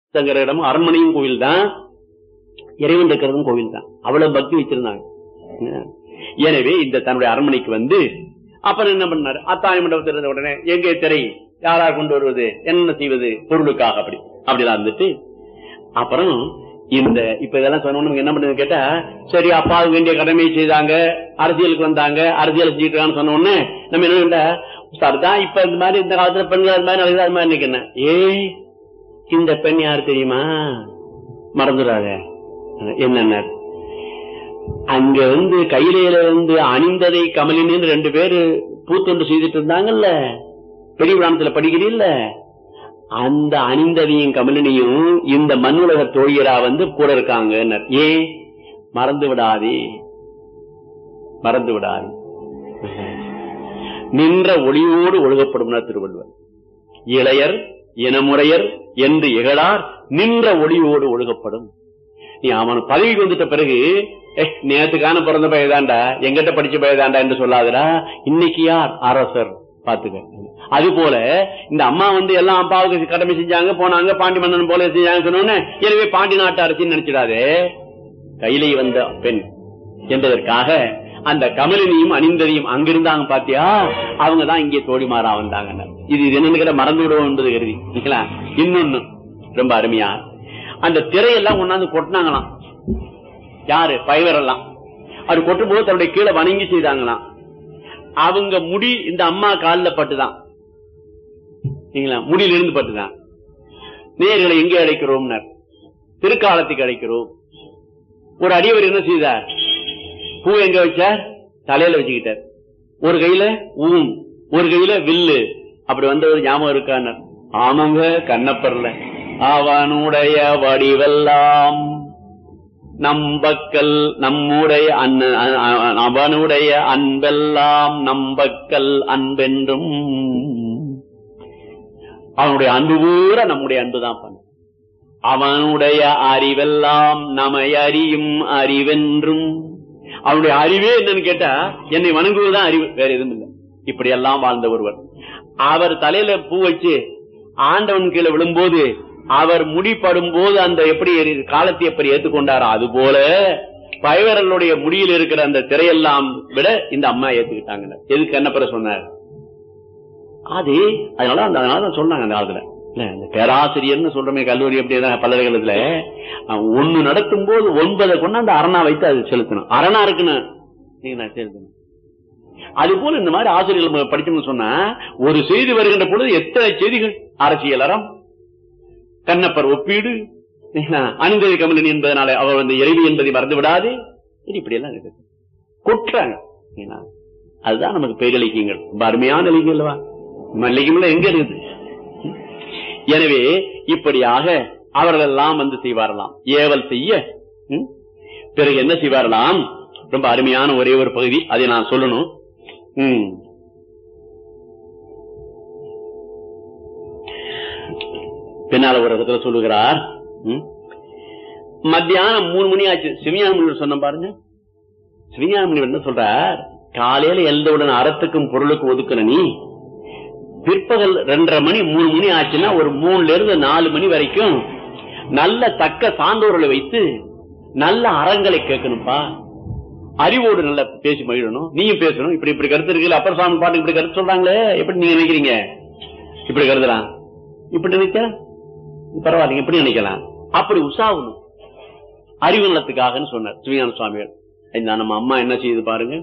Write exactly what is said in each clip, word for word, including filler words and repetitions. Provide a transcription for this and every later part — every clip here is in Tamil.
தங்குற இடமும் அரண்மனையும் கோவில் தான், இறைவன் இருக்கிறதும் கோவில் தான். அவ்வளவு பக்தி வச்சிருந்தாங்க. எனவே இந்த தன்னுடைய அரண்மனைக்கு வந்து அப்புறம் என்ன பண்ணாரு, அத்தாணி மண்டபத்தில் இருந்த உடனே எங்கே திரை, யாரார் கொண்டு வருவது, என்ன செய்வது, பொருளுக்காக அப்படி அப்படிலாம் இருந்துட்டு அப்புறம் இந்த இப்ப இதெல்லாம் சொன்ன என்ன பண்ணுறது கேட்டா, சரி அப்பாவுக்கு வேண்டிய கடமையை செய்தாங்க, அரசியலுக்கு வந்தாங்க, அரசியல் செஞ்சுட்டு சொன்ன உடனே நம்ம என்ன கேட்டா, சரிதான் இப்ப இந்த மாதிரி இந்த காலத்துல பெண்கள் அது மாதிரி நடக்குது, அது மாதிரி நினைக்கிறேன். ஏ இந்த பெண் யாரு தெரியுமா, மறந்துடாத. என்னென்ன அங்க வந்து கையில இருந்து அணிந்ததை கமலின்னு ரெண்டு பேரு பூத்தொண்டு செய்துட்டு இருந்தாங்கல்ல, பெரிய புராணத்துல படிக்கிறீல்ல, அந்த அணிந்ததையும் கமலினியும் இந்த மண்ணுலக தோழியரா வந்து கூட இருக்காங்க. ஏன் மறந்து விடாதே, மறந்து விடாதே. நின்ற ஒளியோடு ஒழுகப்படும் திருவள்ளுவர். இளையர் இனமுறையர் என்று இகழார், நின்ற ஒளியோடு ஒழுகப்படும். நீ அவன் பதவிக்கு வந்துட்ட பிறகு நேத்துக்கான பிறந்த பயதாண்டா, எங்கிட்ட படிச்ச பயதாண்டா என்று சொல்லாதடா. இன்னைக்கு யார் அரசர் பாத்துக்க. அது போல இந்த அம்மா வந்து எல்லாம் அப்பாவுக்கு கடமை செஞ்சாங்க, போனாங்க, பாண்டி மன்னன் போல செஞ்சாங்க சொன்னோன்னு எனவே பாண்டி நாட்டு அரசின்னு நினைச்சிடாதே. கையிலே வந்த பெண் என்பதற்காக அந்த கமலினியும் அணிந்ததையும் அங்கிருந்தாங்க பாத்தியா, அவங்கதான் இங்கே தோழிமாறா வந்தாங்க. இது என்னன்னு கேட்ட மறந்து விடுவோம் என்பது கருதி. இன்னொன்னு ரொம்ப அருமையா, அந்த திரையெல்லாம் கொண்டாந்து கொட்டினாங்களாம். யாரு பைவரெல்லாம் அது கொட்டும் போது தன்னுடைய கீழே வணங்கி செய்தாங்களாம். அவங்க முடி இந்த அம்மா காலில் பட்டுதான், முடியிலிருந்து பட்டுதான். நேர்களை எங்கே அழைக்கிறோம், திருக்காலத்துக்கு அழைக்கிறோம். ஒரு அடியவர் என்ன செய்தார், பூ எங்க வச்சார், தலையில வச்சுக்கிட்டார். ஒரு கையில ஊம், ஒரு கையில வில்லு. அப்படி வந்தவர் ஞாபகம் இருக்கான? ஆமாங்க, கண்ணப்பர்ல அவனுடைய வடிவெல்லாம் நம்பக்கல் நம்முடைய அவனுடைய அன்பெல்லாம் நம்பக்கல் அன்பென்றும். அவனுடைய அன்பு பூரா நம்முடைய அன்புதான் பண்ண. அவனுடைய அறிவெல்லாம் நம்மை அறியும் அறிவென்றும். அவனுடைய அறிவே என்னன்னு கேட்டா என்னை வணங்குவதுதான் அறிவு, வேற எதுவும் இல்லை. இப்படி எல்லாம் வாழ்ந்த ஒருவர். அவர் தலையில பூ வச்சு ஆண்டவன் கீழே விழும்போது அவர் முடிப்படும் போது அந்த எப்படி காலத்தை எப்படி ஏற்றுக்கொண்டாரோ அது போல பைவரனுடைய முடியில் இருக்கிற அந்த திரையெல்லாம் விட இந்த அம்மா ஏத்துக்கிட்டாங்க. எதுக்கு என்ன பெற சொன்னார் அது, அதனால அந்த அதனாலதான் சொன்னாங்க அந்த காலத்துல. இந்த பேராசிரியர்னு சொல்றமே கல்லூரி எப்படி பல்கலைக்கழகத்துல ஒண்ணு நடக்கும் போது ஒன்பதை கொண்டு அந்த அரணா வைத்து அது செலுத்தணும். அரணா இருக்குன்னு செலுத்தணும். அது போல இந்த மாதிரி ஆசிரியர்கள் படிச்சோம்னு சொன்னா ஒரு செய்தி வருகின்ற பொழுது எத்தனை செய்திகள், அரசியல் அறம், கண்ணப்பர் ஒப்பீடு, அணிந்தது கமலினி என்பதனால அவர் வந்து இறைவி என்பதை மறந்து விடாது, இப்படி எல்லாம் இருக்கு கொட்டுறாங்க. அதுதான் நமக்கு பேரிலக்கியங்கள், ரொம்ப அருமையான இலக்கியம் அல்லவா. இலக்கியம் எங்க இருக்குது? எனவே இப்படியாக அவர்கள் எல்லாம் வந்து செய்வாரலாம், ஏவல் செய்ய. பிறகு என்ன செய்வாரலாம், ரொம்ப அருமையான ஒரே ஒரு பகுதி, அதை நான் சொல்லணும். உம் பின்னால ஒரு இடத்துல சொல்லுகிறார், மத்தியானம் மூணு மணி ஆச்சு. சிவஞான முனிவர் சொன்ன பாருங்க, சிவஞான முனிவர் என்ன சொல்றார், காலையில எழுந்தவுடன் அறத்துக்கும் பொருளுக்கும் ஒதுக்குற நீ பிற்பகல் ரெண்டரை மணி மூணு மணி ஆச்சுன்னா ஒரு மூணுல இருந்து நாலு மணி வரைக்கும் நல்ல தக்க சான்றோர்களை வைத்து நல்ல அறங்களை கேட்கணும்பா, அறிவோடு நல்ல பேசி மகிழணும், நீயும் பேசணும். இப்படி இப்படி கருத்து இருக்கு, அப்பர் சாமி பாட்டு இப்படி கருத்து சொல்றாங்களே, எப்படி நீங்க நினைக்கிறீங்க? இப்படி கருதுறான், இப்படி நினைக்க பரவாயில்லைங்க, இப்படி நினைக்கலாம். அப்படி உசாவணும் அறிவு நலத்துக்காக சொன்னார் சிவஞான சுவாமிகள். நம்ம அம்மா என்ன செய்யுது பாருங்க,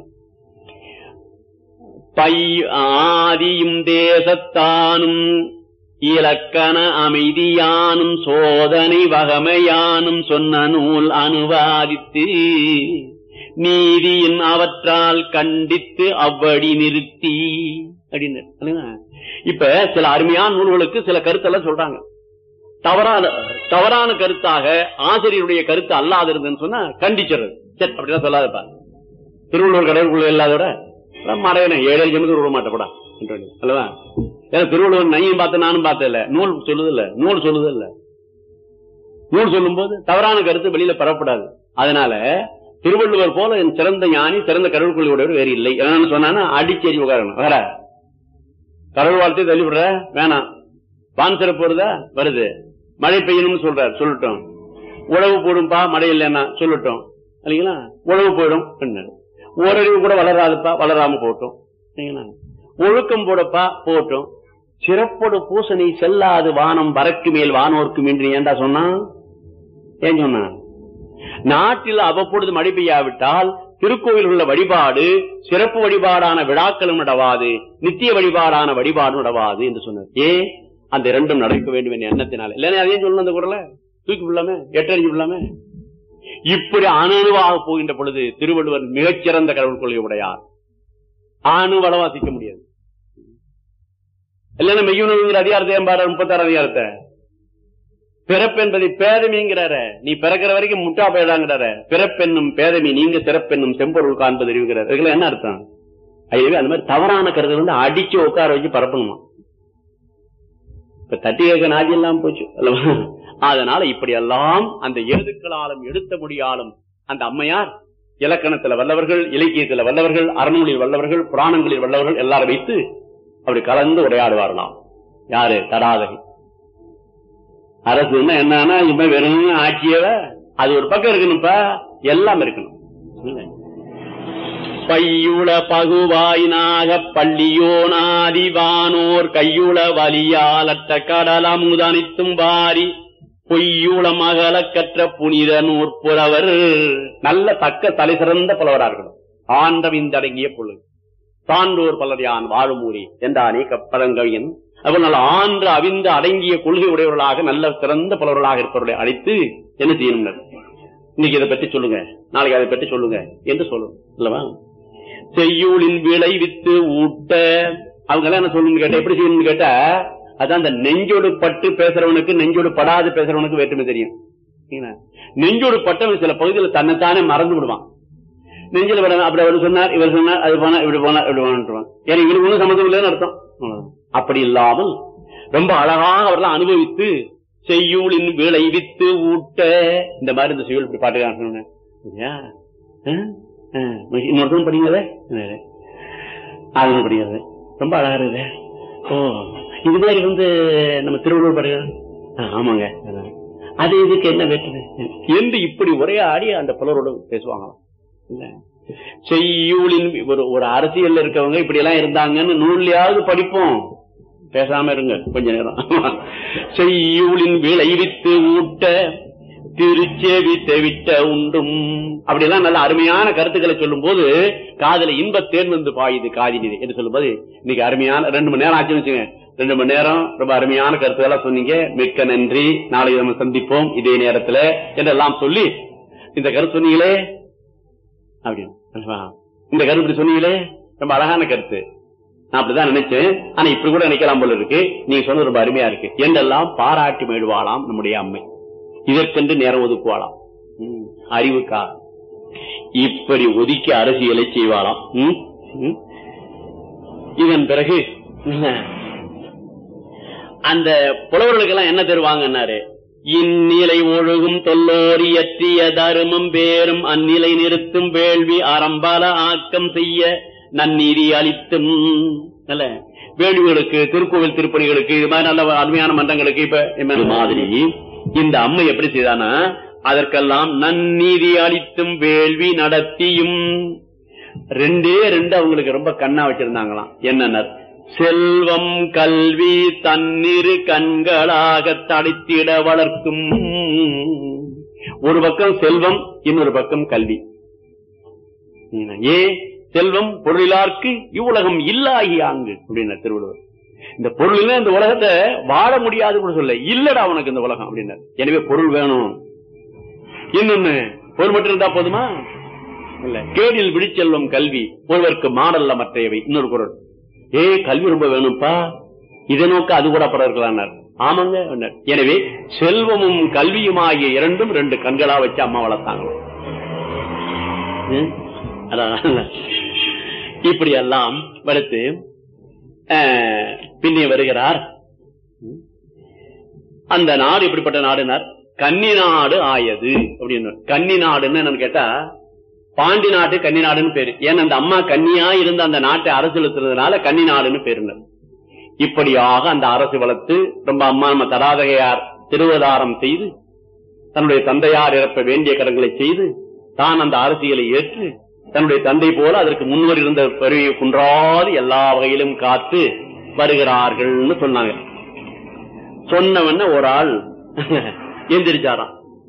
பை ஆதியும் தேசத்தானும் இலக்கண அமைதியானும் சோதனை வகமையானும் சொன்ன நூல் அனுவாதித்து நீதியின் அவற்றால் கண்டித்து அவ்வடி நிறுத்தி அப்படின்னு. இப்ப சில அருமையான நூல்களுக்கு சில கருத்தெல்லாம் சொல்றாங்க, தவறான தவறான கருத்தாக ஆசிரியருடைய கருத்து அல்லாது இருந்ததுன்னு சொன்னா கண்டிச்சிடுறது. சரி அப்படிதான் சொல்லாதப்பா, திருவள்ளுவர் கடவுளுக்குள்ள இல்லாதோட மறைவன ஏழை ஜமத்துக்கு விட மாட்டப்படா அல்லவா. ஏன்னா திருவள்ளுவர் நையும் பார்த்த நானும் பார்த்தேன் இல்ல, நூல் சொல்லுது இல்ல, நூல் சொல்லுது இல்ல. நூல் சொல்லும் போது தவறான கருத்து வெளியில பெறப்படாது. அதனால திருவள்ளுவர் போல சிறந்த ஞானி சிறந்த கடவுளுக்குள்ள வேறு இல்லை. என்னன்னு சொன்னா அடிச்சேரி உட்காரணும், வேற கடவுள் வாழ்த்தையும் தள்ளிவிடுற வேணாம், வான் சிறப்பு வருதா வருது, மழை பெய்யணும்னு சொல்றாரு, சொல்லட்டும். உழவு போடும்பா மழை இல்லைன்னா சொல்லட்டும் இல்லைங்களா, உழவு போயிடும். ஓரறிவு கூட வளராதுப்பா, வளராம போட்டோம் இல்லைங்களா. ஒழுக்கம் போடப்பா போட்டோம். சிறப்போடு பூசணி செல்லாது வானம் வரக்கு மேல் வானோர்க்கு மீன்று ஏண்டா சொன்னா, ஏன் சொன்னா, நாட்டில் அவ்வப்பொழுது மழை பெய்யாவிட்டால் திருக்கோயில் உள்ள வழிபாடு சிறப்பு வழிபாடான விழாக்களும் நடவாது, நித்திய வழிபாடான வழிபாடும் நடவாது என்று சொன்னார். ஏன் அந்த இரண்டும் நடக்க வேண்டும் என்ற எண்ணத்தினால. இல்லைன்னா அதையும் சொல்லணும், அந்த குரலை தூக்கி விடலாமே, எட்டறிஞ்சு விடலாமே. இப்படி அணுவாக போகின்ற பொழுது திருவள்ளுவர் மிகச்சிறந்த கடவுள் கொள்கை உடையார். அணு வளவாசிக்க முடியாது. இல்லைன்னா மெய்யுணர்வுங்கிற அதிகாரத்தை ஏம்பாரு, முப்பத்தாறு அதிகாரத்தை. பிறப்பு என்பதை பேதமிங்கிறார, நீ பிறக்கிற வரைக்கும் முட்டா பேதாங்கிறார. பிறப்பெண்ணும் பேதமி நீங்க சிறப்பெண்ணும் செம்பொருள் காண்பது அறிவுகிறார். இதுல என்ன அர்த்தம்? ஐயவே அந்த மாதிரி தவறான கருத்து வந்து அடிச்சு உட்கார வச்சு பரப்பணுமா. இப்ப தட்டி கேட்க நாதி எல்லாம் போச்சு அல்லவா. அதனால இப்படி எல்லாம் அந்த எழுதுக்களாலும் எடுத்த முடியாலும் அந்த அம்மையார் இலக்கணத்துல வல்லவர்கள், இலக்கியத்துல வல்லவர்கள், அறநூலில் வல்லவர்கள், புராணங்களில் வல்லவர்கள் எல்லாரும் வைத்து அப்படி கலந்து உரையாடுவார்களாம். யாரு? தடாதகை. அரசுன்னா என்னன்னா இப்ப வெறும் ஆட்சியவ அது ஒரு பக்கம் இருக்கணும்ப்பா, எல்லாம் இருக்கணும். பையுள பகுவாயினாக பள்ளியோனாதிவானோர் கையுள வலியாலட்ட கடலாம் முதனித்தும் வாரி பொய்யுள மகள கற்ற புனித நூற்புறவர். நல்ல தக்க தலை சிறந்த புலவராக இருக்கணும். ஆண்டவிந்தடங்கிய பொழுது சான்றோர் பலரையான் வாழுமூரி என்றானே கப்பலங்கவியன். அவர்கள் ஆண்டு அவிந்து அடங்கிய கொள்கை உடையவர்களாக நல்ல சிறந்த புலவர்களாக இருப்பவர்களை அழைத்து என்ன செய்யணும், இன்னைக்கு இதை பற்றி சொல்லுங்க, நாளைக்கு அதை பற்றி சொல்லுங்க என்று சொல்லணும் இல்லவா. செய்யூலின் விளைவித்து ஊட்ட அவங்க எல்லாம் என்ன சொல்லணும்னு கேட்டா, எப்படி செய்யணும்னு கேட்டா, அதான் அந்த நெஞ்சோடு பட்டு பேசுறவனுக்கு நெஞ்சோடு படாது பேசுறவனுக்கு வேற்றுமை தெரியும். நெஞ்சோடு பட்டவன் சில பகுதியில் தன்னைத்தானே மறந்து விடுவான். நெஞ்சில் அப்படி அவர் சொன்னார், இவர் சொன்னார், அது போனா இப்படி போனா இப்படி போனான். ஏன்னா இவருக்கு ஒன்றும் சம்மந்தம் இல்லைன்னு அர்த்தம். அப்படி இல்லாமல் ரொம்ப அழகாக அவரெல்லாம் அனுபவித்து செய்யூலின் விளைவித்து ஊட்ட இந்த மாதிரி இந்த செய்யுள் இப்படி பாட்டுக்கான இன்னொருத்தம் படிங்கிறத அது படிக்கிறது ரொம்ப அழகா இருக்குது. ஓ இது மாதிரி வந்து நம்ம திருவள்ளுவர் படிக்கிறது. ஆமாங்க, அது இதுக்கு என்ன வேற்றுமை என்று இப்படி உரையாடி அந்த புலரோடு பேசுவாங்களாம். இல்ல செய்யூலின் ஒரு அரசியல் இருக்கவங்க இப்படி எல்லாம் இருந்தாங்கன்னு நூல்லையாவது படிப்போம், பேசாம இருங்க கொஞ்ச நேரம். செய்யூலின் விளைவித்து ஊட்ட திருச்சேவி தெவிட்ட உண்டும் அப்படி எல்லாம் நல்ல அருமையான கருத்துக்களை சொல்லும் போது காதல இன்ப தேர்ந்து பாயுது காதினிது என்று சொல்லும் போது இன்னைக்கு அருமையான ரெண்டு மணி நேரம் ஆச்சுன்னு வச்சுங்க. ரெண்டு மணி நேரம் ரொம்ப அருமையான கருத்துக்களா சொன்னீங்க, மிக்க நன்றி, நாளைக்கு நம்ம சந்திப்போம் இதே நேரத்துல என்றெல்லாம் சொல்லி இந்த கருத்து சொன்னீங்களே அப்படின்னு இந்த கருத்து சொன்னீங்களே ரொம்ப அழகான கருத்து, நான் அப்படிதான் நினைச்சேன், ஆனா இப்படி கூட நினைக்கலாம் போல இருக்கு, நீங்க சொன்னது ரொம்ப அருமையா இருக்கு என்றெல்லாம் பாராட்டி மேடுவாளாம் நம்முடைய அம்மை. இதற்கென்று நேரம் ஒதுக்குவாளாம் அறிவுக்கா. இப்படி ஒதுக்கி அரசியலை செய்வாளாம். இதன் பிறகு அந்த புலவர்களுக்கெல்லாம் என்ன தருவாங்கன்னாரு, இந்நிலை ஒழுகும் தொல்லோரி அற்றிய தருமம் பேரும் அந்நிலை நிறுத்தும் வேள்வி அறம்பால ஆக்கம் செய்ய நன்னீதி அளித்தும். நல்ல வேள்விகளுக்கு, திருக்கோவில் திருப்பணிகளுக்கு, இது மாதிரி நல்ல அருமையான மன்றங்களுக்கு இப்ப மாதிரி இந்த அம்மை எப்படி செய்தானா அதற்கெல்லாம் நன்னீதி அளித்தும் வேள்வி நடத்தியும். ரெண்டே ரெண்டு அவங்களுக்கு ரொம்ப கண்ணா வச்சிருந்தாங்களாம். என்னன்னா செல்வம் கல்வி தன்னிரு கண்களாக தடைத்திட வளர்க்கும். ஒரு பக்கம் செல்வம், இன்னொரு பக்கம் கல்வி. ஏ செல்வம் பொருளிலார்க்கு இவ்வுலகம் இல்லாகி ஆங்கு அப்படின்னா திருவள்ளுவர். இந்த பொருள் இந்த உலகத்தை வாழ முடியாது கூட சொல்ல, இல்லடா உனக்கு இந்த உலகம் அப்படின்னா. எனவே பொருள் வேணும். இன்னொன்னு பொருள் மட்டும் இருந்தா போதுமா இல்ல, கேடில் விழிச்செல்வம் கல்வி ஒருவருக்கு மாடல்ல மற்றையவை. இன்னொரு குரல், ஏ கல்வி ரொம்ப வேணும்ப்பா, இதை நோக்க அது கூட படம் இருக்கலாம். ஆமாங்க. எனவே செல்வமும் கல்வியுமாகிய இரண்டும் ரெண்டு கண்களா வச்சு அம்மா வளர்த்தாங்க. இப்படி எல்லாம் வளர்த்து பின்னே வருகிறார். அந்த நாடு இப்படிப்பட்ட நாடுனார், கன்னி நாடு ஆயது அப்படின்னு. கன்னி நாடுன்னு என்னன்னு கேட்டா பாண்டி நாட்டு கன்னி நாடுன்னு பேரு. ஏன்னா அந்த அம்மா கன்னியா இருந்த அந்த நாட்டை அரசு செலுத்துறதுனால கன்னி நாடுன்னு பேருனர். இப்படியாக அந்த அரசு வளர்த்து ரொம்ப அம்மா நம்ம தடாதகையார் திருவதாரம் செய்து தன்னுடைய தந்தையார் இறப்ப வேண்டிய கடன்களை செய்து தான் அந்த அரசியலை ஏற்று தன்னுடைய தந்தை போல அதற்கு முன்வர் இருந்த பெருமையை குன்றாது எல்லா வகையிலும் காத்து வருகிறார்கள்னு சொன்னாங்க. சொன்னவன ஒரு ஆள் எந்திரிச்சாராம்.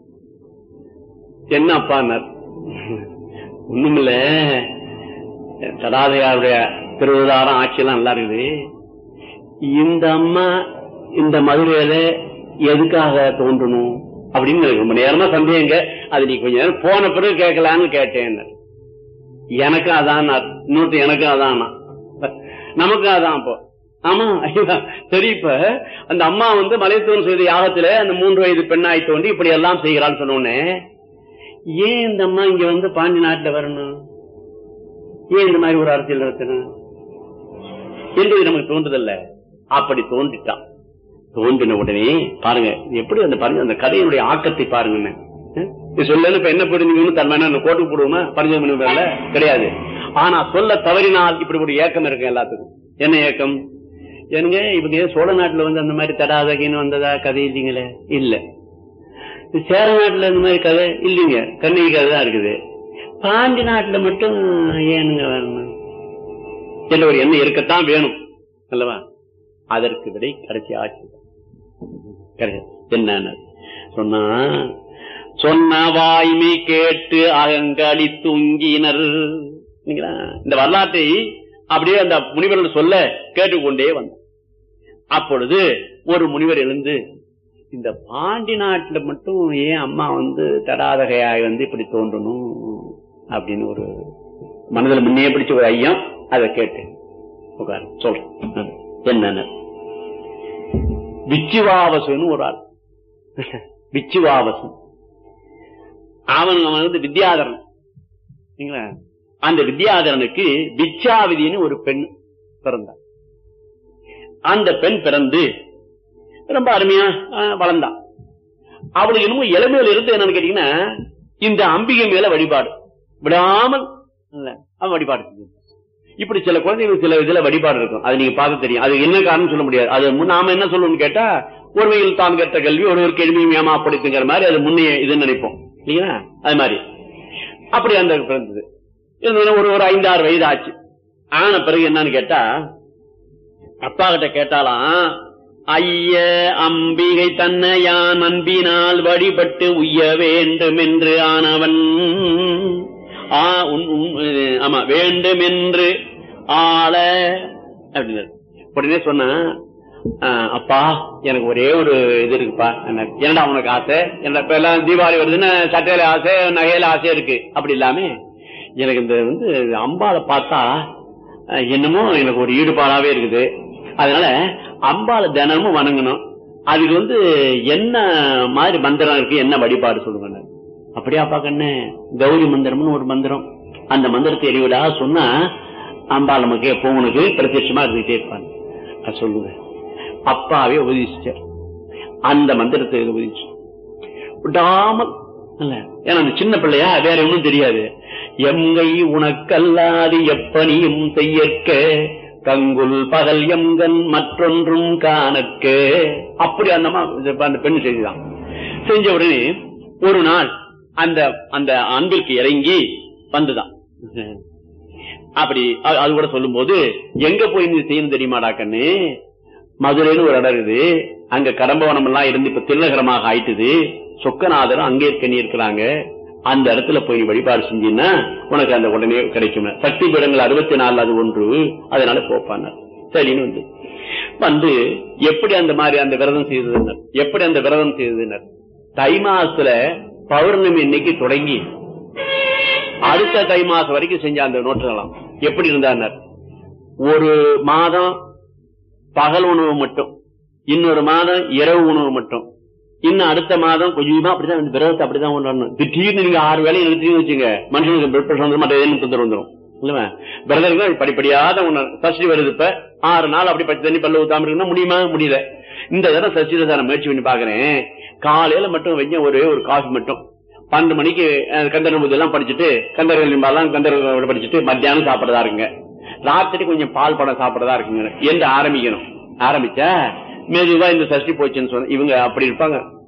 என்ன அப்பான்னார். ஒண்ணுமில்ல, தடாதையாருடைய திருவதாரம் ஆட்சியெல்லாம் நல்லா இருக்குது. இந்த அம்மா இந்த மதுரையில எதுக்காக தோன்றணும் அப்படின்னு ரொம்ப நேரமா சந்தேகங்க. அது நீ கொஞ்ச நேரம் போன பிறகு கேட்கலான்னு கேட்டேன். எனக்கும் அதான், இன்னொருத்த எனக்கும் அதான், நமக்கும் அதான். இப்போ ஆமா சரி, இப்ப அந்த அம்மா வந்து மலைத்தூர் செய்த யாகத்துல அந்த மூன்று வயது பெண்ணாய் தோண்டி இப்படி எல்லாம் செய்கிறான்னு சொன்னோன்னே, ஏன் இந்த அம்மா இங்க வந்து பாண்டி நாட்டுல வரணும், ஏன் இந்த மாதிரி ஒரு அரசியல் நடத்தணும் என்று நமக்கு தோன்றுதல்ல. அப்படி தோன்றிட்டான். தோன்றின உடனே பாருங்க எப்படி அந்த பாருங்க அந்த கதையினுடைய ஆக்கத்தை பாருங்க. சொல்லு இப்ப என்ன புரிஞ்சுக்கணும் தன்மையான கோட்டுக்கு போடுவோமா பரிஞ்சு பண்ண கிடையாது. ஆனா சொல்ல தவறினால் இப்படி ஒரு ஏக்கம் இருக்கு எல்லாத்துக்கும். என்ன ஏக்கம்? ஏனுங்க இவங்க சோழ நாட்டுல வந்து அந்த மாதிரி தடாதகின்னு வந்ததா கதை இல்லைங்களே? இல்ல. சேர நாட்டுல இந்த மாதிரி கதை இல்லைங்க, கண்ணகி கதை தான் இருக்குது. பாண்டி நாட்டுல மட்டும் ஏனுங்க வரணும் என்ற ஒரு எண்ணம் இருக்கத்தான் வேணும் அல்லவா? அதற்கு விடை கடைசி ஆட்சி என்ன சொன்னா, சொன்ன வாய்மை கேட்டு அகங்களி தூங்கினர். இந்த வரலாற்றை அப்படியே அந்த முனிவர்கள் சொல்ல கேட்டுக்கொண்டே வந்த அப்பொழுது ஒரு முனிவர் எழுந்து, இந்த பாண்டி நாட்டுல மட்டும் ஏன் அம்மா வந்து தடாதகையாய் வந்து இப்படி தோன்றணும் அப்படின்னு ஒரு மனதில் முன்னே பிடிச்ச ஒரு ஐயம். அதை கேட்டேன் சொல்றேன். என்ன விச்சுவாவசன்னு ஒரு ஆள், விச்சுவாவசன், அவன் அவன் வந்து வித்யாதரன். அந்த வித்யாதரனுக்கு விச்சாவதினு ஒரு பெண் பிறந்தார். அந்த பெண் பிறந்து ரொம்ப அருமையா வளர்ந்தான். அவளுக்கு இன்னும் இளமையில இருந்து என்னன்னு கேட்டீங்கன்னா இந்த அம்பிகை மேல வழிபாடு விடாமல் அவன் வழிபாடு செஞ்சு. இப்படி சில குழந்தைகள் சில இதுல வழிபாடு இருக்கும், அது நீங்க பார்க்க தெரியும். அது என்ன காரணம் சொல்ல முடியாது. அது நாம என்ன சொல்லணும்னு கேட்டா, ஒருவையில் தான் கேட்ட கல்வி ஒருவருக்கு எளிமையும் ஏமாப்படுத்துங்கிற மாதிரி அது முன்னே இதுன்னு நினைப்போம் இல்லைங்களா? அது மாதிரி அப்படி அந்த பிறந்தது. ஒரு ஒரு ஐந்தாறு வயது ஆச்சு. ஆன பிறகு என்னன்னு கேட்டா, அப்பா கிட்ட கேட்டாலாம், ஐய அம்பிகை தன்னை யான் அன்பினால் வழிபட்டு உய்ய வேண்டும் என்று ஆனவன், ஆமா வேண்டும் என்று ஆள அப்படின்னு உடனே சொன்ன, அப்பா எனக்கு ஒரே ஒரு இது இருக்குப்பா, என்னடா உனக்கு ஆசை? என்ன இப்ப எல்லாம் தீபாவளி வருதுன்னு சட்டையில ஆசை, நகையில ஆசை இருக்கு. அப்படி இல்லாம எனக்கு இந்த வந்து அம்பாளை பார்த்தா என்னமோ எனக்கு ஒரு ஈடுபாடாவே இருக்குது. அதனால அம்பாளை தினமும் வணங்கணும். அதுக்கு வந்து என்ன மாதிரி மந்திரம் இருக்கு, என்ன வழிபாடு சொல்லுங்க. அப்படியா பாக்கண்ணே, கௌரி மந்திரம்னு ஒரு மந்திரம், அந்த மந்திரத்தை எளிவிடா சொன்னா அம்பாள் நமக்கு எப்போ உனக்கு பிரத்யட்சமா இருந்துகிட்டே இருப்பாங்க. அது சொல்லுங்க. அப்பாவே உபதேசிச்சார் அந்த மந்திரத்தை உபதேசிச்சு விடாமல். ஏன்னா அந்த சின்ன பிள்ளையா வேற ஒன்னும் தெரியாது. எங்கை உனக்கல்லாது எப்பனியும் செய்யற்க கங்குல் பகல் எங்கன் மற்றொன்றும் காணக்க. அப்படி அந்த அந்த பெண் செய்துதான். செஞ்ச உடனே ஒரு நாள் அந்த அந்த அன்பிற்கு இறங்கி வந்துதான். அப்படி அது கூட சொல்லும் போது எங்க போய் நீ செய்யணும் தெரியுமாடா கண்ணு, மதுரைன்னு ஒரு இடம் இருக்குது, அங்க கடம்பவனம் எல்லாம் இருந்து இப்ப திருநகரமாக ஆயிட்டுது, சொக்கநாதரும் அங்கே கண்ணி இருக்கிறாங்க, அந்த இடத்துல போய் வழிபாடு செஞ்சீங்கன்னா உனக்கு அந்த உடனே கிடைக்கும். சக்தி பீடங்கள் அறுபத்தி நாலு அது ஒன்று, அதனால போப்பாங்க. சரின்னு வந்து வந்து எப்படி அந்த மாதிரி அந்த விரதம் செய்ததுனர், எப்படி அந்த விரதம் செய்ததுனர், தை மாசத்துல பௌர்ணமி இன்னைக்கு தொடங்கி அடுத்த தை மாசம் வரைக்கும் செஞ்ச அந்த நோட்டுகளாம். எப்படி இருந்தார், ஒரு மாதம் பகல் உணவு மட்டும், இன்னொரு மாதம் இரவு உணவு மட்டும், இன்னும் அடுத்த மாதம் கொஞ்சமா அப்படிதான் விரதத்தை அப்படிதான் கொண்டாடணும். திடீர்னு நீங்க ஆறு வேலையை நிறுத்தி வச்சுங்க, மனுஷனுக்கு பிளட் பிரஷர் வந்து மற்ற ஏன்னு தொந்தரவு வந்துடும் இல்ல. விரதம் படிப்படியாத ஒண்ணு. சஷ்டி வருது, இப்ப ஆறு நாள் அப்படி பச்சை தண்ணி பல்ல ஊத்தாம இருக்குன்னா முடியுமா? முடியல. இந்த தடவை சஷ்டி நான் முயற்சி பண்ணி பாக்குறேன். காலையில மட்டும் வைக்க ஒரே ஒரு காஃபி மட்டும், பன்னெண்டு மணிக்கு கந்தர் எல்லாம் படிச்சுட்டு கந்தர் கந்தர் படிச்சுட்டு மத்தியானம் சாப்பிடறதா இருக்குங்க, ராத்திரி கொஞ்சம் பால் படம் சாப்பிடறதா இருக்குங்க என்று ஆரம்பிக்கணும். ஆரம்பிச்சா மெதுவா இந்த சஷ்டி போச்சுன்னு சொன்ன இவங்க அப்படி இருப்பாங்க.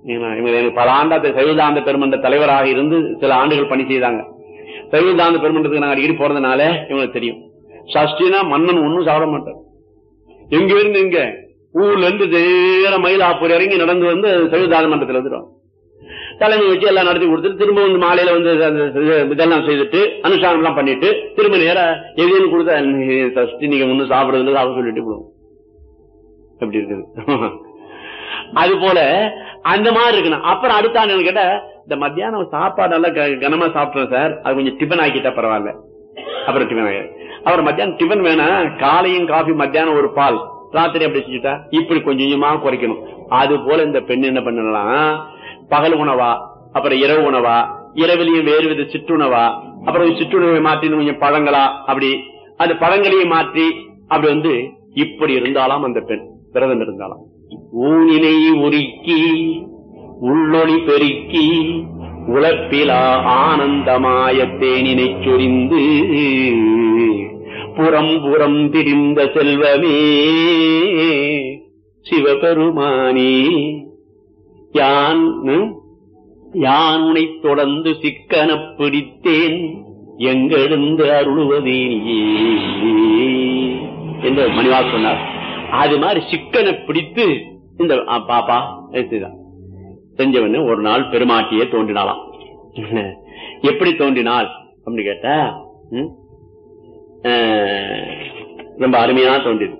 இவங்க பல ஆண்டா சைவதாந்த பெருமன்ற தலைவராக இருந்து சில ஆண்டுகள் பணி செய்தாங்க. சைவதாந்த பெருமன்றத்துக்கு நாங்க அடிக்கடி போறதுனால இவங்களுக்கு தெரியும். சஷ்டினா மன்னன் ஒன்னும் சாப்பிட மாட்டார். எங்க இருந்து இங்க ஊர்ல இருந்து நேர மயிலாப்பூர் இறங்கி நடந்து வந்து சைவதாந்த மன்றத்தில் வந்துடும். தலைமை வச்சு எல்லாம் நடத்தி கொடுத்துட்டு திரும்ப வந்து மாலையில வந்து இதெல்லாம் செய்துட்டு அனுஷ்டானம் எல்லாம் பண்ணிட்டு திரும்ப நேரம் எதுன்னு கொடுத்தா சஷ்டி நீங்க ஒன்னும் சாப்பிடுறது சாப்பிட சொல்லிட்டு போடுவோம். எப்படி இருக்குது? அது போல அந்த மாதிரி இருக்கணும். அப்புறம் அடுத்த ஆண்டு கேட்டா இந்த மத்தியானம் சாப்பாடு நல்லா கனமா சாப்பிட்டோம் சார், அது கொஞ்சம் டிஃபன் ஆக்கிட்டா பரவாயில்ல. அப்புறம் டிஃபன் ஆகி அப்புறம் மத்தியானம் டிஃபன் வேணா காலையும் காஃபி மத்தியானம் ஒரு பால் ராத்திரி அப்படி செஞ்சுட்டா இப்படி கொஞ்சம் கொஞ்சமா குறைக்கணும். அது போல இந்த பெண் என்ன பண்ணலாம், பகல் உணவா அப்புறம் இரவு உணவா, இரவிலையும் வேறு வித சிற்றுணவா, அப்புறம் சிற்றுணவை மாற்றி கொஞ்சம் பழங்களா, அப்படி அந்த பழங்களையும் மாற்றி அப்படி வந்து இப்படி இருந்தாலாம் அந்த பெண் விரதம் இருந்தாலாம். ஊனினை உருக்கி உள்ளொளி பெருக்கி உழப்பிலா ஆனந்தமாய தேனினை சொரிந்து புறம் புறம் திரிந்த செல்வமே சிவபெருமானே யான் யான் உனை தொடர்ந்து சிக்கன பிடித்தேன் எங்கெழுந்து அருளுவதே என்று மணிவாச சொன்னார். அது மாதிரி சிக்கனை பிடித்து இந்த பாப்பா செஞ்சவன்னு ஒரு நாள் பெருமாட்டியே தோன்றினாலாம். எப்படி தோன்றினாள் அப்படின்னு கேட்டா ரொம்ப அருமையா தோன்றிது.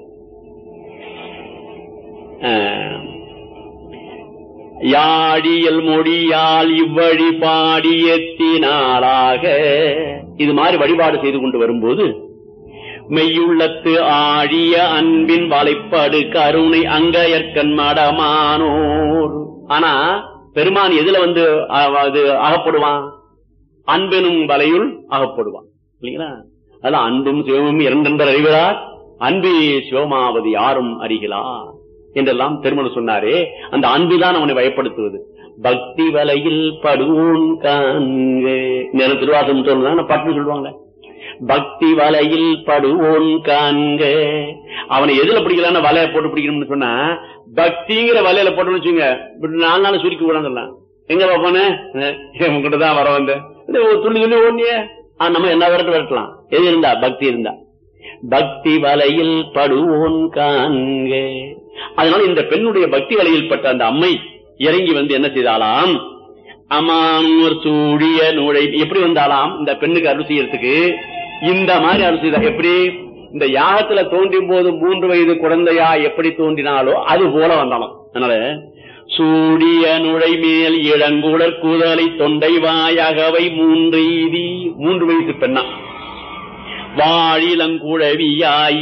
யாழியல் மொழியால் இவ்வழி பாடியத்தினாளாக இது மாதிரி வழிபாடு செய்து கொண்டு வரும்போது மெய்யுள்ளத்து ஆழிய அன்பின் வலைப்பாடு கருணை அங்கயற்கண் மடமானோர். ஆனா பெருமான் எதுல வந்து அகப்படுவான்? அன்பெனும் வலையுள் அகப்படுவான் இல்லைங்களா? அதெல்லாம் அன்பும் சிவமும் இரண்டென்பர் அறிகிறார், அன்பே சிவமாவது யாரும் அறிகிறார் என்றெல்லாம் திருமணம் சொன்னாரே. அந்த அன்புதான் அவனை வயப்படுத்துவது. பக்தி வலையில் படுவோன் காண்க திருவாசம் சொல்லுதான் பட்டு சொல்லுவாங்க. பக்தி வலையில் படுவோன் காண்க. அவனை எதுல பிடிக்கலான்னு வலைய போட்டு பிடிக்கணும்னு சொன்னா பக்திங்கிற வலையில போட்டோம்னு வச்சுங்க, நாலு நாள் சுருக்கி கூடாதுலாம். எங்க பாப்பானே உங்ககிட்டதான் வர வந்த துள்ளி துள்ளி ஓடிய நம்ம என்ன வரட்டு வரட்டலாம். எது இருந்தா பக்தி இருந்தா பக்தி வலையில் படுவோன் காண்க. அதனால இந்த பெண்ணுடைய பக்தி வலையில் பட்ட அந்த அம்மை இறங்கி வந்து என்ன செய்தாலாம், அமானூர் சூடிய நூழை எப்படி வந்தாலாம் இந்த பெண்ணுக்கு அருள் செய்யறதுக்கு இந்த மாதிரி அருள் செய்தா. எப்படி இந்த யாகத்துல தோன்றும் போது மூன்று வயது குழந்தையா எப்படி தோன்றினாலோ அது போல வந்தாலும். அதனால சூடிய நுழை மேல் இளங்குடற் கூதலை தொண்டை வாயகவை மூன்று ஈதி மூன்று வயசு பெண்ணா வாழிலங்குழவியாய்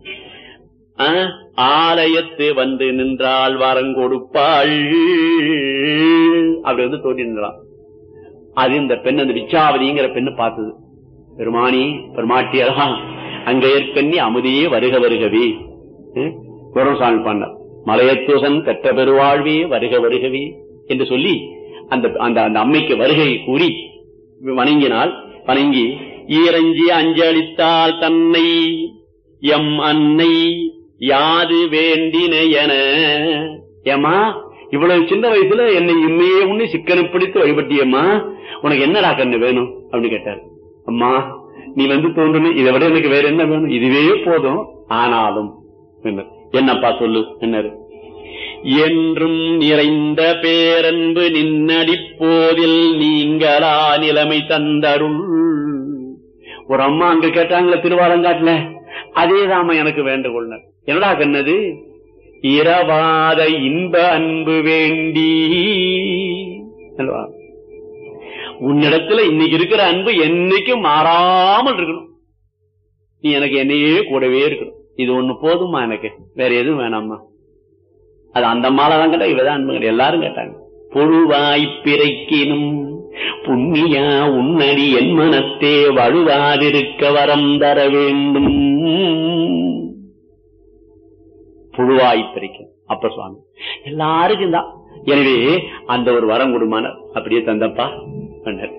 ஆலயத்து வந்து நின்றாள் வரங்கொடுப்பாள் அப்படி வந்து தோன்றி நின்றான். அது இந்த பெண் அந்த விச்சாவதிங்கிற பெண்ணு பார்த்தது. பெருமானி பெருமாட்டியெல்லாம் அங்க ஏற்கனி அமுதியே வருக வருகவே குரசாமி பண்ணார். மலையத்தூசன் பெற்ற பெருவாழ்வே வருக வருகவே என்று சொல்லி அந்த அந்த அம்மைக்கு வருகை கூறி வணங்கினால் வணங்கி ஈரஞ்சி அஞ்சலித்தால் தன்னை எம் அன்னை யாது வேண்டின என. ஏமா இவ்வளவு சின்ன வயசுல என்னை இம்மையே உன்னை சிக்கனை பிடித்து வழிபட்டியம்மா, உனக்கு என்னடா கண்ணு வேணும் அப்படின்னு கேட்டாரு. அம்மா நீ வந்து தோன்றணும், இதை விட எனக்கு வேற என்ன வேணும், இதுவே போதும். ஆனாலும் என்னப்பா சொல்லு என்னாரு. என்றும் நிறைந்த பேரன்பு நின்னடிப்போதில் நீங்களா நிலைமை தந்தருள். ஒரு அம்மா அங்க கேட்டாங்களே திருவாரங்காட்டுல, அதேதாம எனக்கு வேண்டுகொள்ள. என்னடா கண்ணது? இரவாத இன்ப அன்பு வேண்டி. உன்னிடத்துல இன்னைக்கு இருக்கிற அன்பு என்னைக்கும் மாறாமல் இருக்கணும். நீ எனக்கு என்னையே கூடவே இருக்கணும். இது ஒண்ணு போதுமா, எனக்கு வேற எதுவும் வேணாமா. அது அந்த மாலைதான் கேட்டா, இவதான் அன்பு எல்லாரும் கேட்டாங்க. பொழுவாய் பிறைக்கினும் புண்ணியா உன்னடி என் மனத்தே வழுவாதிருக்க வரம் தர வேண்டும். புழுவாய் பிறைக்கும் அப்ப சுவாமி எல்லாருக்கும் தான். எனவே அந்த ஒரு வரம் கொடுமான அப்படியே தந்தப்பா பண்ணார்.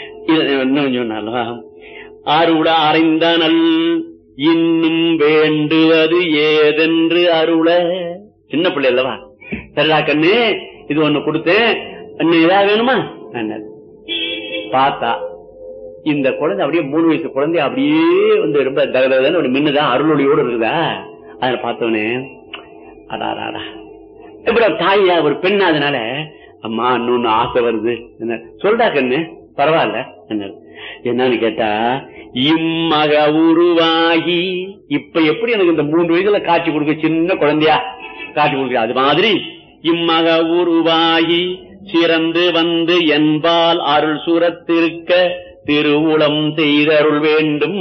அருள அறைந்தனல் இன்னும் வேண்டுவது ஏதென்று அருள. சின்ன பிள்ளை அல்லவா, சரிடா கண்ணு இது ஒண்ணு கொடுத்தேன், இன்னும் ஏதாவது வேணுமா? பார்த்தா இந்த குழந்தை அப்படியே மூணு வயசு குழந்தை அப்படியே வந்து ரொம்ப தகதன்னு மின்னுதான், அருளொளியோடு இருக்குதா. அதுல பார்த்தவனே அடாடா, இப்ப தாயா ஒரு பெண், அதனால அம்மா இன்னொன்னு ஆசை வருது என்ன சொல்றா கண்ணு, பரவாயில்ல என்ன என்னன்னு கேட்டா, இம்மக உருவாகி இப்ப எப்படி எனக்கு இந்த மூன்று வயசுல காட்சி கொடுக்க, சின்ன குழந்தையா காட்சி கொடுக்க, அது மாதிரி இம்மக உருவாகி சிறந்து வந்து என்பால் அருள் சூரத்திருக்க திருவுளம் செய்தருள் வேண்டும்.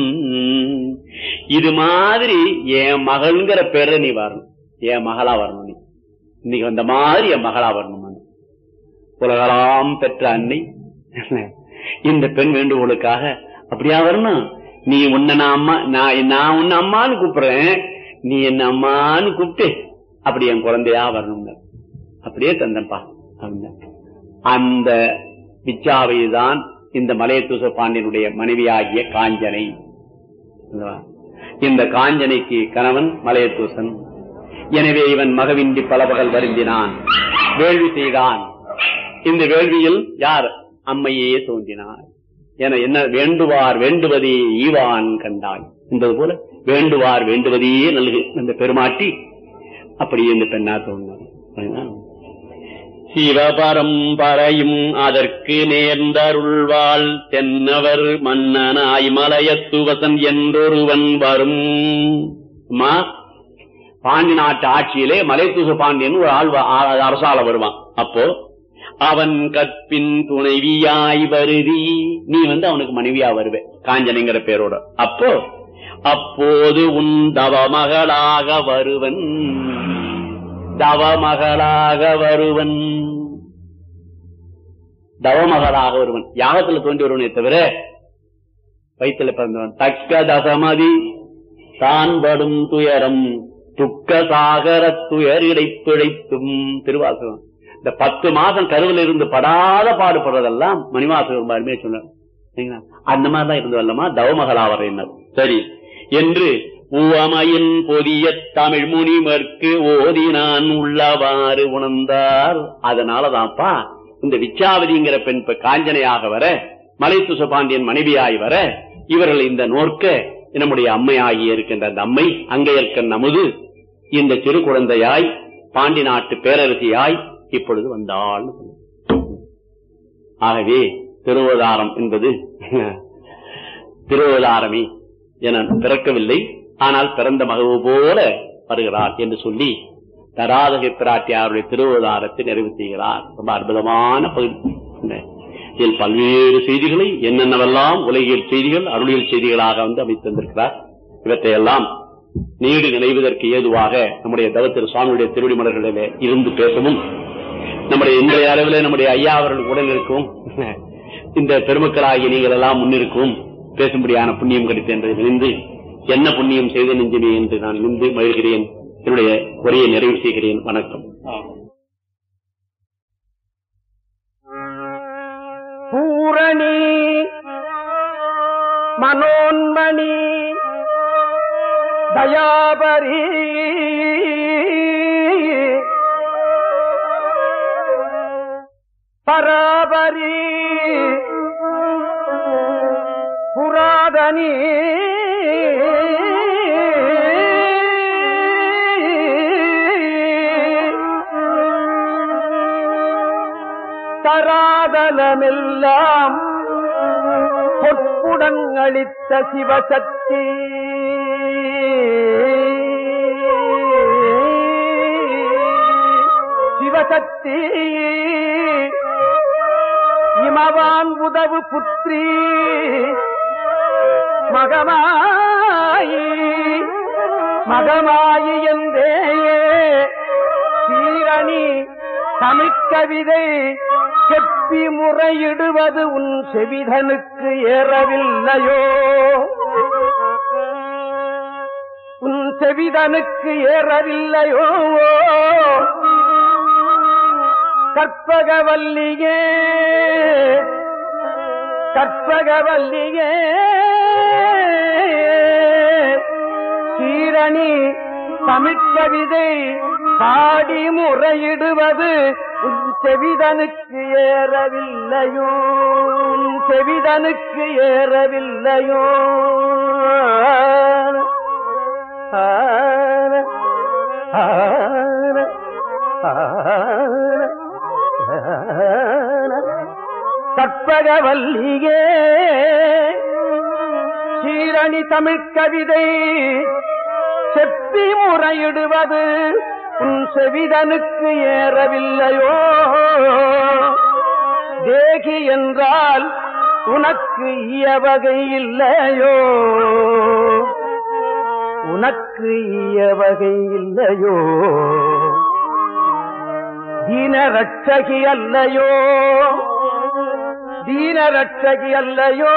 இது மாதிரி என் மகள்ங்கிற பேர நீ வரணும், என் மகளா வரணும், நீ இன்னைக்கு வந்த மாதிரி என் மகளா வரணும். உலகலாம் பெற்ற அன்னை இந்த பெண் வேண்டுகோளுக்காக அப்படியா வரணும். நீ உன்ன நான் அம்மா, நான் நான் உன்ன அம்மான்னு கூப்பிடுறேன், நீ என்ன அம்மான்னு கூப்பிட்டு அப்படி என் குழந்தையா வரணும். அப்படியே தந்தப்பா. அந்த விச்சாவைதான் இந்த மலையத்தூச பாண்டியனுடைய மனைவியாகிய காஞ்சனை. இந்த காஞ்சனைக்கு கணவன் மலையத்தூசன். எனவே இவன் மகவின்றி பல பகல் வருந்தினான், வேள்வி செய்தான். இந்த வேள்வியில் யார்? அம்மையே தோன்றினார். என என்ன வேண்டுவார் வேண்டுவதே ஈவான் கண்டாய் என்பது போல வேண்டுவார் வேண்டுவதையே நல்கு அந்த பெருமாட்டி அப்படியே இந்த பெண்ணா தோன்றினார். சிவபரம்பரையும் அதற்கு நேர்ந்தருள்வாள் தென்னவர் மன்னனாய் மலையத்துவசன் என்றொருவன் வரும். பாண்டி நாட்டு ஆட்சியிலே மலையத்துவ பாண்டியன் ஒரு ஆள் அரசால வருவான். அப்போ அவன் கற்பின் துணைவியாய் வருதி, நீ வந்து அவனுக்கு மனைவியா வருவே காஞ்சனைங்கிற பேரோட. அப்போ அப்போது உன் தவமகளாக வருவன், தவமகளாக வருவன், தவமகளாக வருவன், யாகத்துல தோன்றி வருவனே தவிர வயிற்றுல பிறந்தவன். தக்க தசமதி தான் படும் துயரம் துக்க சாகர துயர் இடைப்பிழைத்தும் திருவாசகம். இந்த பத்து மாசம் கருவில் இருந்து படாத பாடுபடுறதெல்லாம் மணிவாசகர் அருமையா சொன்னார். அந்த மாதிரிதான் இருந்து வரலாமா தவமகளாவரையினர். சரி என்று உவமையின் பொதிய தமிழ் முனிமர்க்கு ஓதி நான் உள்ளவாறு உணர்ந்தார். அதனாலதான்ப்பா இந்த விச்சாவதிங்கிற பெண் காஞ்சனையாக வர, மலையத்துச பாண்டியன் மனைவியாய் வர, இவர்கள் இந்த நோர்க்க நம்முடைய அம்மையாகி இருக்கின்ற அந்த அம்மை அங்கையற்கண் நமுது இந்த சிறு குழந்தையாய் பாண்டி நாட்டு பேரரசியாய் இப்பொழுது வந்தாள். ஆகவே திருவதாரம் என்பது திருவதாரமே என பிறக்கவில்லை, ஆனால் பிறந்த மகவு போல வருகிறார் என்று சொல்லி தராதகை பிராட்டியாருடைய திருவதாரத்தை நிறைவு செய்கிறார். ரொம்ப அற்புதமான பகுதி. இதில் பல்வேறு செய்திகளை என்னென்னவெல்லாம் உலகியல் செய்திகள் அருளியல் செய்திகளாக வந்து அமைத்திருக்கிறார். இவற்றையெல்லாம் நீடு நினைவதற்கு ஏதுவாக நம்முடைய தவத்திரு சுவாமியுடைய திருவடி மலர்களிலே இருந்து பேசவும், நம்முடைய இன்றைய அளவில் நம்முடைய ஐயா அவர்கள் உடன் இருக்கவும், இந்த பெருமக்களாகிய நீங்கள் எல்லாம் முன்னிருக்கவும் பேசும்படியான புண்ணியம் கிடைத்து என்பதை நினைந்து, என்ன புண்ணியம் செய்த நெஞ்சமே என்று நான் நின்று மகிழ்கிறேன். என்னுடைய உரையை நிறைவு செய்கிறேன். வணக்கம். பூரணி மனோன்மணி தயாபரி பராபரி புராதனி தராதலமெல்லாம் பொற்புடங்களித்த சிவசக்தி சிவசக்தி இமவான் உதவு புத்ரி மகமாயி மகமாயி என்றே சீரணி தமிழ்கவிதை செப்பி முறையிடுவது உன் செவிதனுக்கு ஏறவில்லையோ, உன் செவிதனுக்கு ஏறவில்லையோ கற்பகவல்லியே கற்பகவல்லியே சீரணி தமிழ்கவிதை பாடி முறையிடுவது உன் செவிதனுக்கு ஏறவில்லையோ உன் செவிதனுக்கு ஏறவில்லையோ ஆன ஆன ஆன கற்பகவல்லியே சீரணி தமிழ் கவிதை செப்பி முறையிடுவது உன் செவிதனுக்கு ஏறவில்லையோ தேகி என்றால் உனக்கு ஈயவகை இல்லையோ உனக்கு ஈயவகை இல்லையோ தீன ரட்சகி அல்லையோ தீன ரட்சகி அல்லையோ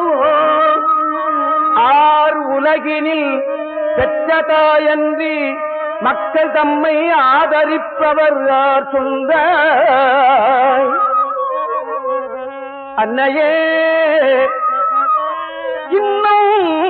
ஆர் உலகினில் பெற்றதாயன்றி மக்கள் தம்மை ஆதரிப்பவர் யார் சொந்த அன்னையே இன்னும்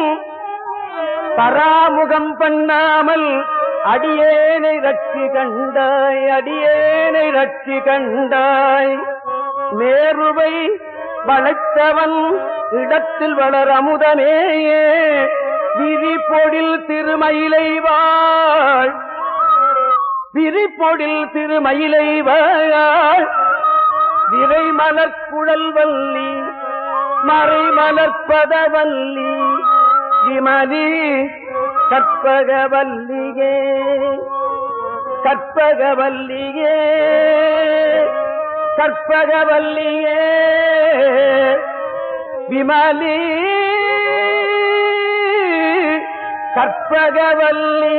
பராமுகம் பண்ணாமல் அடியேனை ரட்சி கண்டாய் அடியேனை ரட்சி கண்டாய் மேருவை வளைத்தவன் இடத்தில் வளர் அமுதமேயே விரிபொடில் திருமயிலை வாழ் விரிபொடில் திருமயிலை வாழ் விரை மலர்குழல் வல்லி மறை மலர்பதவல்லி விமலி கற்பகவல்லியே கற்பகவல்லியே கற்பகவல்லியே விமலி கற்பகவல்லி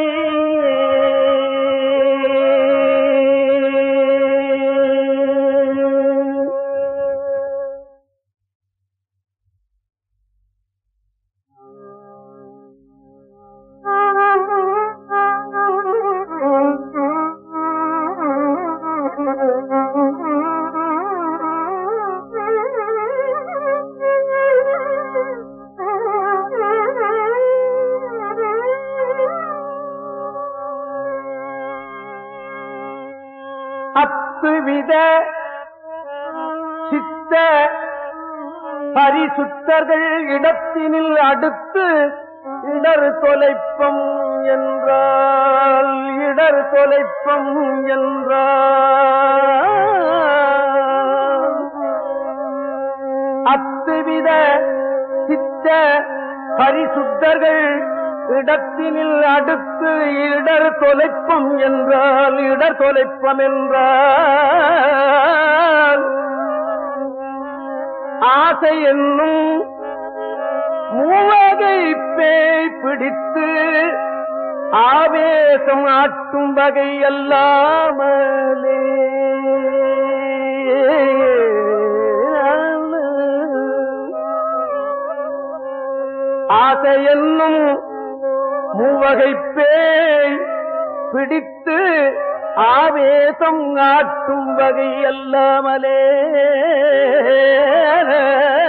அத்துவித சித்த பரிசுத்தர்கள் இடத்தினில் அடுத்து இடர் தொலைப்பம் என்றால் இடர் தொலைப்பம் என்றால் அத்துவித சித்த பரிசுத்தர்கள் இடத்தினில் அடுத்து இடர் தொலைப்பம் என்றால் இடர் தொலைப்பம் என்றால் ஆசை என்னும் மூவகை பேய் பிடித்து ஆவேசம் ஆட்டும் வகை அல்லாமலே ஆசை என்னும் மூவகை பேய் பிடித்து ஆவேசம் ஆட்டும் வகை அல்லாமலே